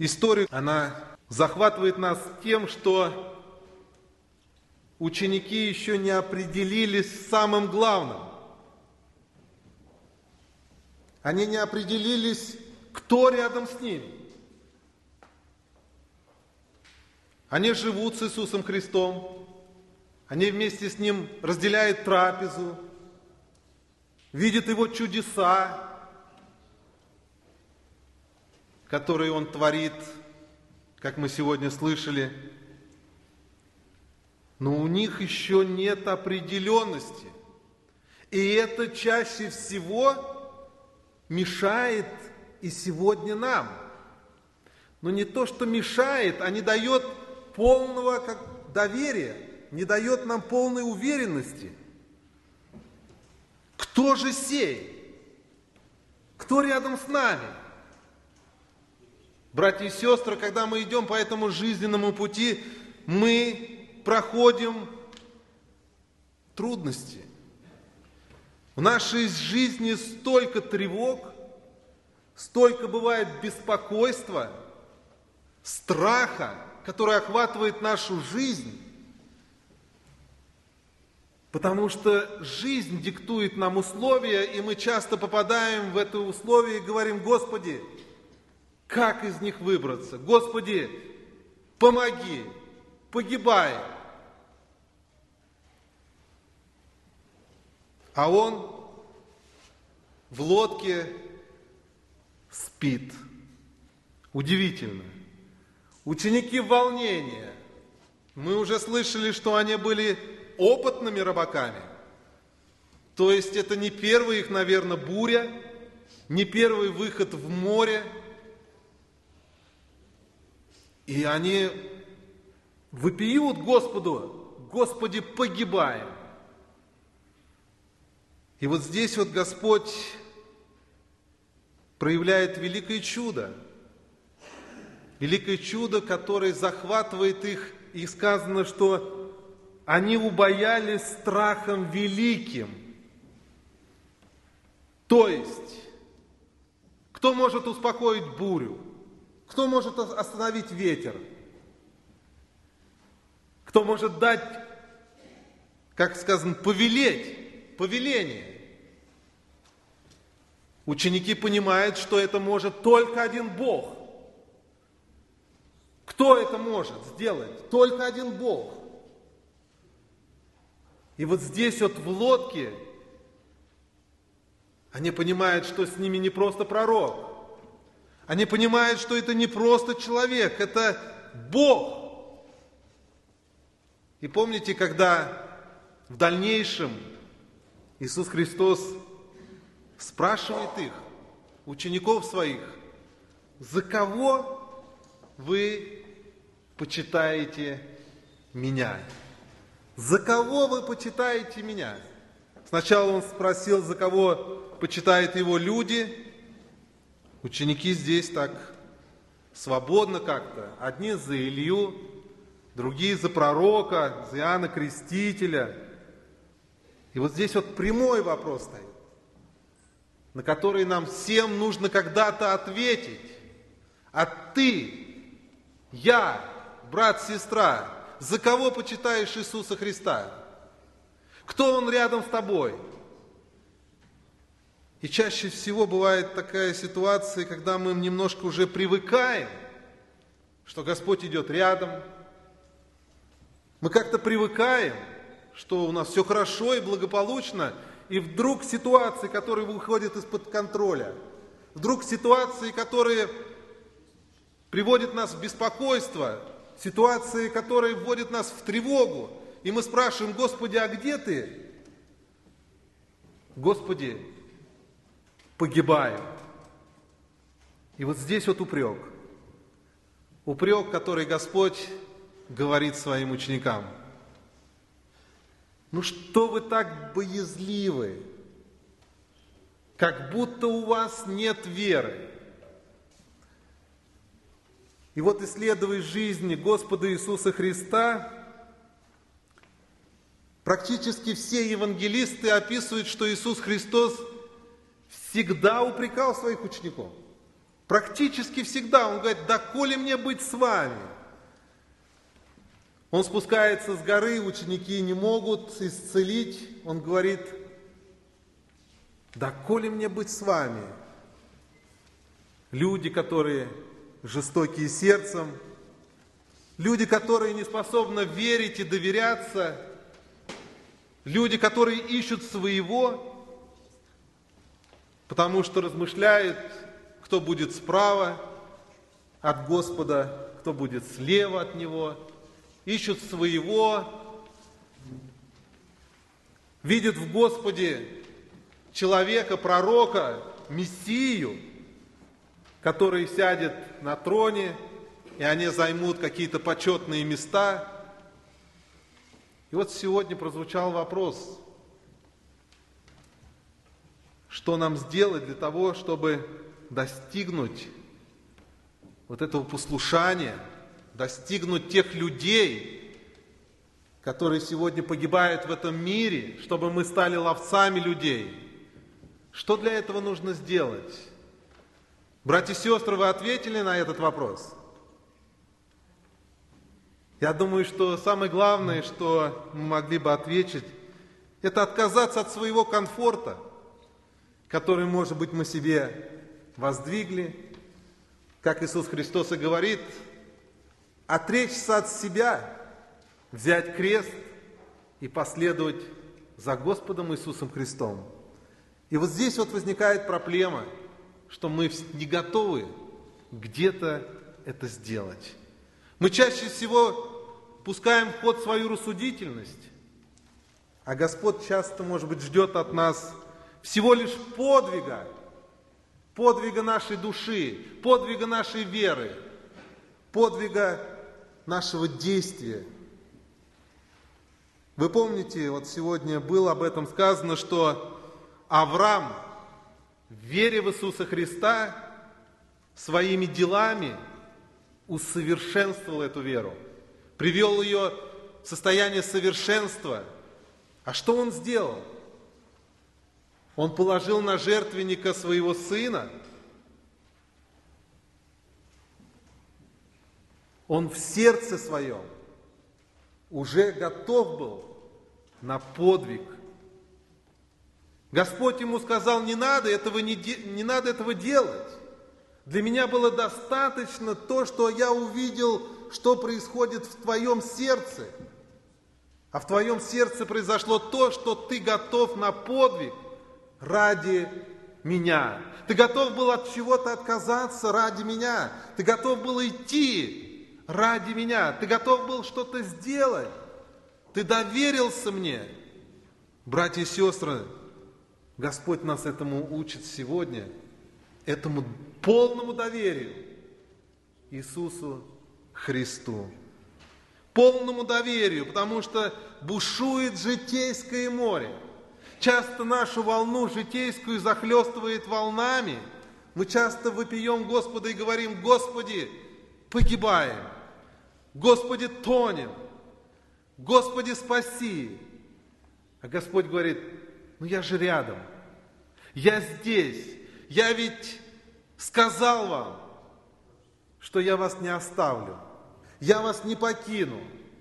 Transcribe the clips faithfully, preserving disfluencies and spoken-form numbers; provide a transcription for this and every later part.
История, она захватывает нас тем, что ученики еще не определились с самым главным. Они не определились, кто рядом с ними. Они живут с Иисусом Христом, они вместе с Ним разделяют трапезу, видят Его чудеса, которые Он творит, как мы сегодня слышали. Но у них еще нет определенности. И это чаще всего мешает и сегодня нам. Но не то, что мешает, а не дает полного как, доверия, не дает нам полной уверенности. Кто же сей? Кто рядом с нами? Братья и сестры, когда мы идем по этому жизненному пути, мы проходим трудности. В нашей жизни столько тревог, столько бывает беспокойства, страха, который охватывает нашу жизнь, потому что жизнь диктует нам условия, и мы часто попадаем в это условие и говорим: Господи, как из них выбраться? Господи, помоги, погибай. А он в лодке спит. Удивительно. Ученики в волнении. Мы уже слышали, что они были опытными рыбаками. То есть это не первая их, наверное, буря, не первый выход в море. И они вопиют Господу: Господи, погибаем. И вот здесь вот Господь проявляет великое чудо. Великое чудо, которое захватывает их, и сказано, что они убоялись страхом великим. То есть, кто может успокоить бурю? Кто может остановить ветер? Кто может дать, как сказано, повелеть, повеление? Ученики понимают, что это может только один Бог. Кто это может сделать? Только один Бог. И вот здесь вот в лодке они понимают, что с ними не просто пророк. Они понимают, что это не просто человек, это Бог. И помните, когда в дальнейшем Иисус Христос спрашивает их, учеников своих: за кого вы почитаете меня? За кого вы почитаете меня? Сначала он спросил, за кого почитают его люди. Ученики здесь так свободно как-то. Одни за Илью, другие за пророка, за Иоанна Крестителя. И вот здесь вот прямой вопрос стоит, на который нам всем нужно когда-то ответить. А ты, я, брат, сестра, за кого почитаешь Иисуса Христа? Кто Он рядом с тобой? И чаще всего бывает такая ситуация, когда мы немножко уже привыкаем, что Господь идет рядом. Мы как-то привыкаем, что у нас все хорошо и благополучно, и вдруг ситуации, которые выходят из-под контроля, вдруг ситуации, которые приводят нас в беспокойство, ситуации, которые вводят нас в тревогу, и мы спрашиваем: Господи, а где Ты? Господи, погибаю. И вот здесь вот упрек. Упрек, который Господь говорит своим ученикам. Ну что вы так боязливы? Как будто у вас нет веры. И вот, исследуя жизнь Господа Иисуса Христа, практически все евангелисты описывают, что Иисус Христос всегда упрекал своих учеников. Практически всегда он говорит: доколе мне быть с вами? Он спускается с горы, ученики не могут исцелить. Он говорит: доколе мне быть с вами? Люди, которые жестокие сердцем, люди, которые не способны верить и доверяться, люди, которые ищут своего, потому что размышляют, кто будет справа от Господа, кто будет слева от Него, ищут своего, видят в Господе человека, пророка, Мессию, который сядет на троне, и они займут какие-то почетные места. И вот сегодня прозвучал вопрос, что нам сделать для того, чтобы достигнуть вот этого послушания, достигнуть тех людей, которые сегодня погибают в этом мире, чтобы мы стали ловцами людей. Что для этого нужно сделать? Братья и сестры, вы ответили на этот вопрос? Я думаю, что самое главное, что мы могли бы ответить, это отказаться от своего комфорта, который, может быть, мы себе воздвигли. Как Иисус Христос и говорит, отречься от себя, взять крест и последовать за Господом Иисусом Христом. И вот здесь вот возникает проблема, что мы не готовы где-то это сделать. Мы чаще всего пускаем в ход свою рассудительность, а Господь часто, может быть, ждет от нас всего лишь подвига, подвига нашей души, подвига нашей веры, подвига нашего действия. Вы помните, вот сегодня было об этом сказано, что Авраам, в вере в Иисуса Христа, своими делами усовершенствовал эту веру, привел ее в состояние совершенства. А что он сделал? Он положил на жертвенника своего сына. Он в сердце своем уже готов был на подвиг. Господь ему сказал: не надо этого, не, де, не надо этого делать. Для меня было достаточно то, что я увидел, что происходит в твоем сердце. А в твоем сердце произошло то, что ты готов на подвиг ради меня. Ты готов был от чего-то отказаться ради меня. Ты готов был идти ради меня. Ты готов был что-то сделать. Ты доверился мне. Братья и сестры, Господь нас этому учит сегодня, этому полному доверию Иисусу Христу. Полному доверию, потому что бушует житейское море. Часто нашу волну житейскую захлестывает волнами. Мы часто вопием Господа и говорим: Господи, погибаем. Господи, тонем. Господи, спаси. А Господь говорит: ну я же рядом. Я здесь. Я ведь сказал вам, что я вас не оставлю. Я вас не покину.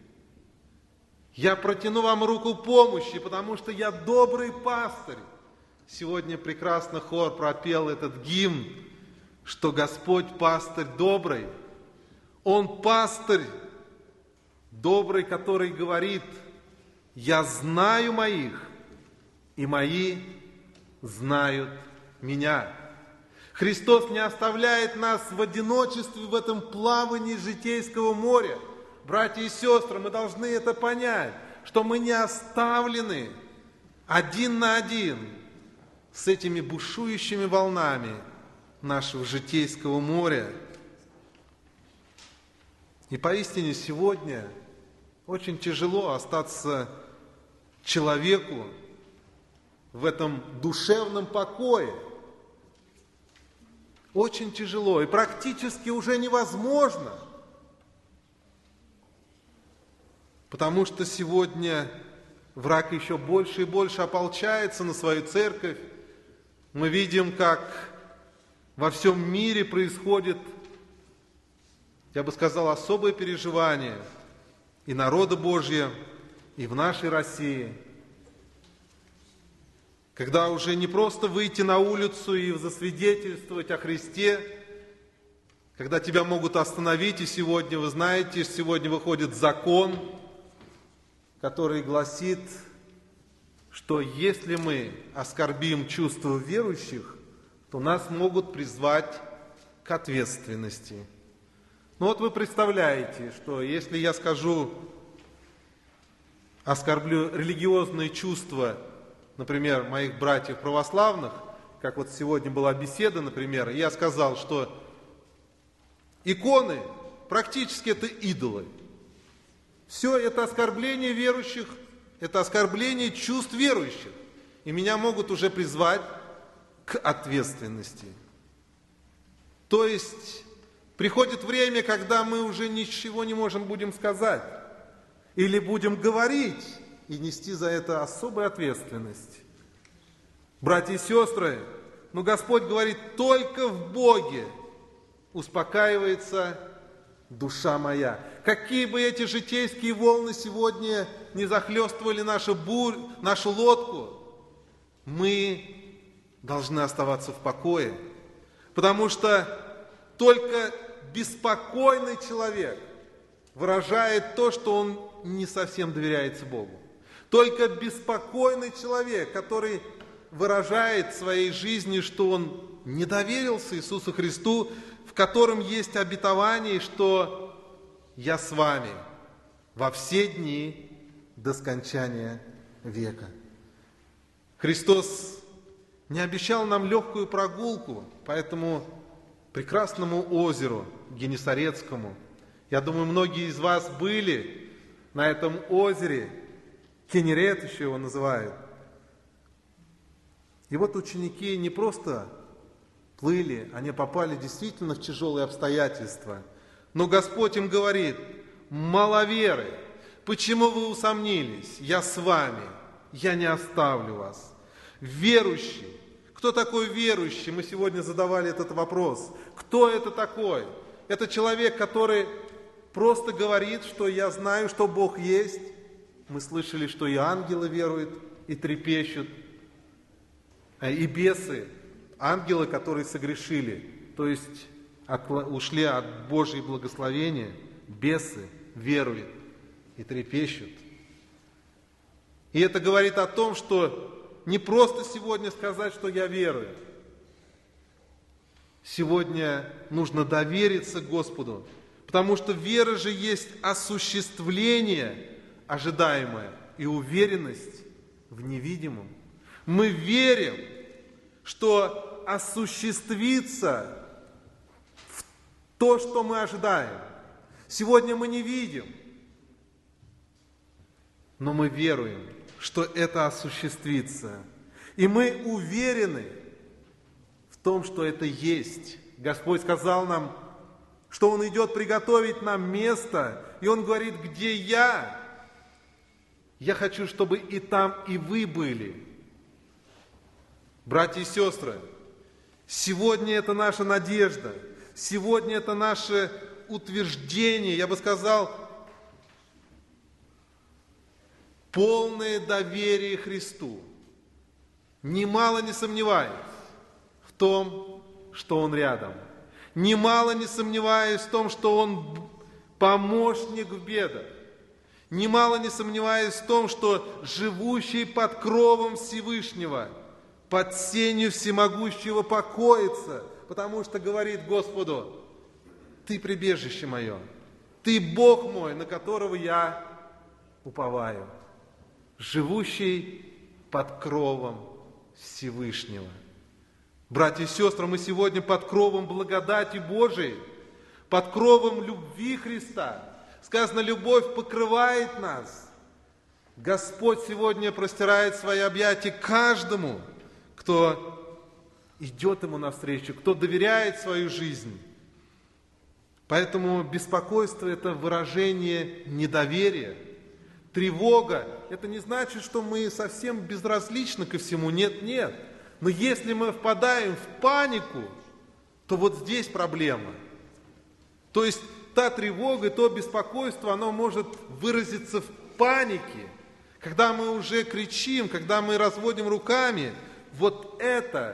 Я протяну вам руку помощи, потому что я добрый пастырь. Сегодня прекрасно хор пропел этот гимн, что Господь пастырь добрый. Он пастырь добрый, который говорит: я знаю моих, и мои знают меня. Христос не оставляет нас в одиночестве в этом плавании житейского моря. Братья и сестры, мы должны это понять, что мы не оставлены один на один с этими бушующими волнами нашего житейского моря. И поистине сегодня очень тяжело остаться человеку в этом душевном покое. Очень тяжело и практически уже невозможно. Потому что сегодня враг еще больше и больше ополчается на свою церковь. Мы видим, как во всем мире происходит, я бы сказал, особое переживание и народа Божьего, и в нашей России, когда уже не просто выйти на улицу и засвидетельствовать о Христе, когда тебя могут остановить, и сегодня, вы знаете, сегодня выходит закон, который гласит, что если мы оскорбим чувства верующих, то нас могут призвать к ответственности. Ну вот вы представляете, что если я скажу, оскорблю религиозные чувства, например, моих братьев православных, как вот сегодня была беседа, например, и я сказал, что иконы практически это идолы. Все это оскорбление верующих, это оскорбление чувств верующих. И меня могут уже призвать к ответственности. То есть приходит время, когда мы уже ничего не можем будем сказать. Или будем говорить и нести за это особую ответственность. Братья и сестры, ну Господь говорит, только в Боге успокаивается душа моя. Какие бы эти житейские волны сегодня не захлестывали нашу бурь, нашу лодку, мы должны оставаться в покое. Потому что только беспокойный человек выражает то, что он не совсем доверяется Богу. Только беспокойный человек, который выражает в своей жизни, что он не доверился Иисусу Христу, в котором есть обетование, что «Я с вами во все дни до скончания века». Христос не обещал нам легкую прогулку по этому прекрасному озеру Генесарецкому. Я думаю, многие из вас были на этом озере, Кенерет еще его называют. И вот ученики не просто плыли, они попали действительно в тяжелые обстоятельства. Но Господь им говорит: маловеры, почему вы усомнились? Я с вами, я не оставлю вас. Верующий. Кто такой верующий? Мы сегодня задавали этот вопрос. Кто это такой? Это человек, который просто говорит, что я знаю, что Бог есть. Мы слышали, что и ангелы веруют, и трепещут, и бесы, ангелы, которые согрешили, то есть от, ушли от Божьего благословения, бесы веруют и трепещут. И это говорит о том, что не просто сегодня сказать, что я верую. Сегодня нужно довериться Господу, потому что вера же есть осуществление ожидаемое и уверенность в невидимом. Мы верим, что осуществится в то, что мы ожидаем. Сегодня мы не видим, но мы веруем, что это осуществится. И мы уверены в том, что это есть. Господь сказал нам, что Он идет приготовить нам место, и Он говорит: где я, я хочу, чтобы и там, и вы были. Братья и сестры, сегодня это наша надежда, сегодня это наше утверждение, я бы сказал, полное доверие Христу. Немало не сомневаюсь в том, что Он рядом. Немало не сомневаюсь в том, что Он помощник в бедах. Немало не сомневаюсь в том, что живущий под кровом Всевышнего, под сенью всемогущего покоится, потому что говорит Господу: Ты прибежище мое, Ты Бог мой, на которого я уповаю. Живущий под кровом Всевышнего. Братья и сестры, мы сегодня под кровом благодати Божией, под кровом любви Христа. Сказано, любовь покрывает нас. Господь сегодня простирает свои объятия каждому, кто идет Ему навстречу, кто доверяет свою жизнь. Поэтому беспокойство – это выражение недоверия. Тревога – это не значит, что мы совсем безразличны ко всему. Нет, нет. Но если мы впадаем в панику, то вот здесь проблема. То есть та тревога, то беспокойство, оно может выразиться в панике, когда мы уже кричим, когда мы разводим руками. Вот это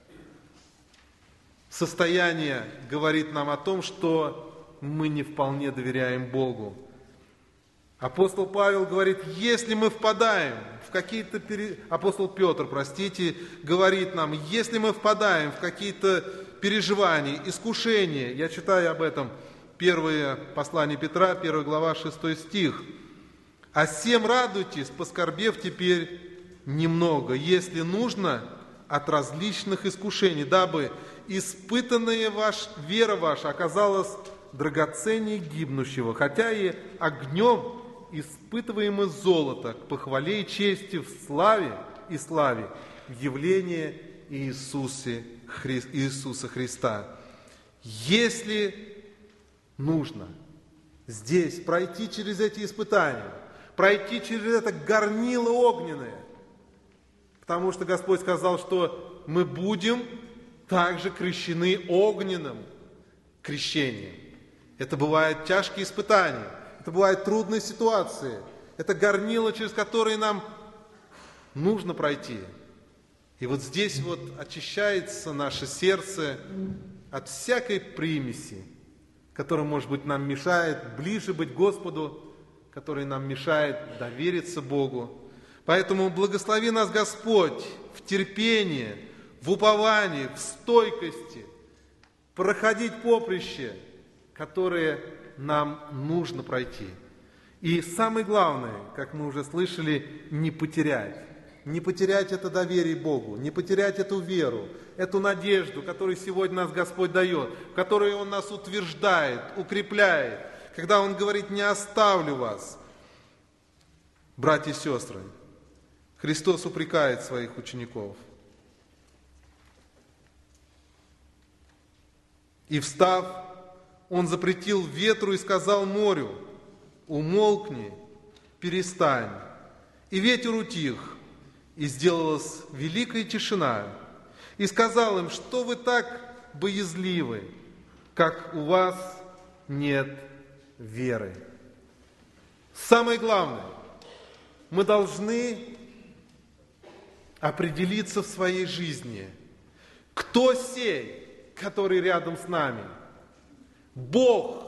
состояние говорит нам о том, что мы не вполне доверяем Богу. Апостол Павел говорит, если мы впадаем в какие-то... Пере... Апостол Петр, простите, говорит нам, если мы впадаем в какие-то переживания, искушения, я читаю об этом, первое послание Петра, первая глава, шестой стих. «А сем радуйтесь, поскорбев теперь немного, если нужно, от различных искушений, дабы испытанная ваш, вера ваша оказалась драгоценнее гибнущего, хотя и огнем испытываемое золото к похвале и чести в славе и славе в явлении Иисусе, Хри... Иисуса Христа». Если нужно здесь пройти через эти испытания, пройти через это горнило огненное, потому что Господь сказал, что мы будем также крещены огненным крещением. Это бывают тяжкие испытания, это бывают трудные ситуации, это горнило, через которое нам нужно пройти. И вот здесь вот очищается наше сердце от всякой примеси, которая, может быть, нам мешает ближе быть Господу, которая нам мешает довериться Богу. Поэтому благослови нас, Господь, в терпении, в уповании, в стойкости, проходить поприще, которое нам нужно пройти. И самое главное, как мы уже слышали, не потерять. Не потерять это доверие Богу, не потерять эту веру, эту надежду, которую сегодня нас Господь дает, в которой Он нас утверждает, укрепляет, когда Он говорит: «Не оставлю вас». Братья и сестры, Христос упрекает своих учеников. И встав, Он запретил ветру и сказал морю: «Умолкни, перестань». И ветер утих, и сделалась великая тишина. И сказал им: что вы так боязливы, как у вас нет веры. Самое главное, мы должны определиться в своей жизни, кто сей, который рядом с нами. Бог,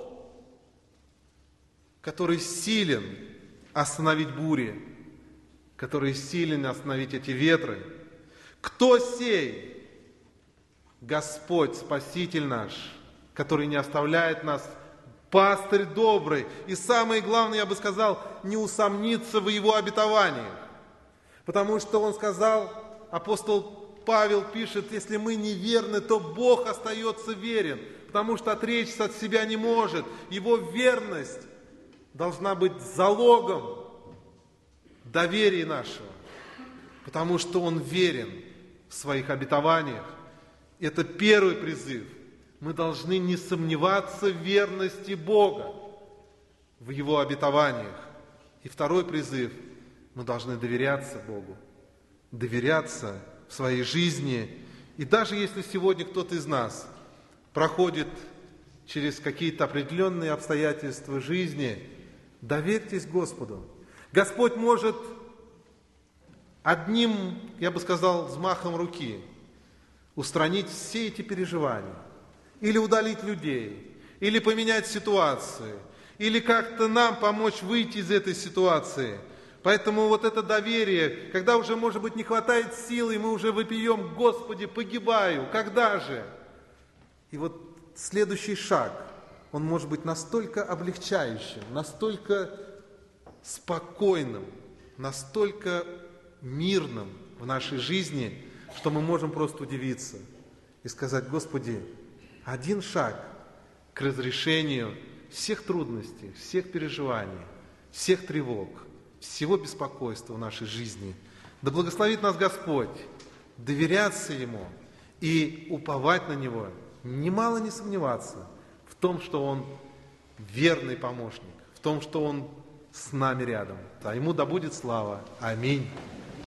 который силен остановить бури, который силен остановить эти ветры. Кто сей? Господь, Спаситель наш, который не оставляет нас, пастырь добрый. И самое главное, я бы сказал, не усомниться в Его обетованиях. Потому что Он сказал, апостол Павел пишет: если мы неверны, то Бог остается верен, потому что отречься от себя не может. Его верность должна быть залогом доверия нашего, потому что Он верен в своих обетованиях. Это первый призыв. Мы должны не сомневаться в верности Бога, в Его обетованиях. И второй призыв. Мы должны доверяться Богу, доверяться в своей жизни. И даже если сегодня кто-то из нас проходит через какие-то определенные обстоятельства жизни, доверьтесь Господу. Господь может одним, я бы сказал, взмахом руки устранить все эти переживания, или удалить людей, или поменять ситуации, или как-то нам помочь выйти из этой ситуации. Поэтому вот это доверие, когда уже, может быть, не хватает силы, и мы уже вопием: Господи, погибаю, когда же? И вот следующий шаг, он может быть настолько облегчающим, настолько спокойным, настолько мирным в нашей жизни, что мы можем просто удивиться и сказать: Господи, один шаг к разрешению всех трудностей, всех переживаний, всех тревог, всего беспокойства в нашей жизни. Да благословит нас Господь доверяться Ему и уповать на Него, немало не сомневаться в том, что Он верный помощник, в том, что Он с нами рядом. А Ему да будет слава. Аминь.